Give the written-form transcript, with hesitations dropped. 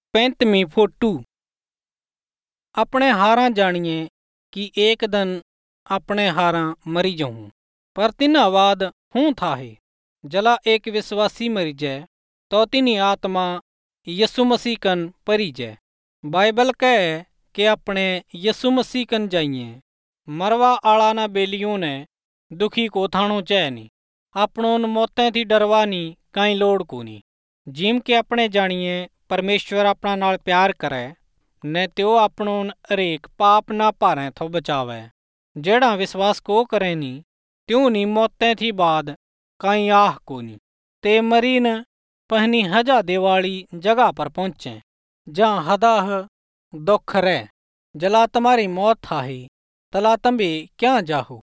35वीं photo. अपने हारा जानिए कि एक दिन अपने हारा मरी जाऊं, पर तिन्हा बाद हूँ था है जला एक विश्वासी मरी जाए तो तिनी आत्मा यसु मसीह कन परी जाए। बाइबल कहे कि अपने यसु मसीह कन जाइए। मरवा आला ना बेलियों ने दुखी को थानो चाहे नी, अपनों मौतें थी डरवानी कहीं लोड़ को नी। जिम के अपने जानिए परमेश्वर अपना नाल प्यार करे ने त्यो अपनों हरेक पाप ना भारे तो बचावे। जेड़ा विश्वास को करे नी त्यों नी मौतें थी बाद कहीं आह को नी ते मरीन पहनी हजा देवाली जगह पर पहुंचे जहाँ हदाह दुख रहे। जला तुम्हारी मौत था ही तला तंबे क्या जाहो।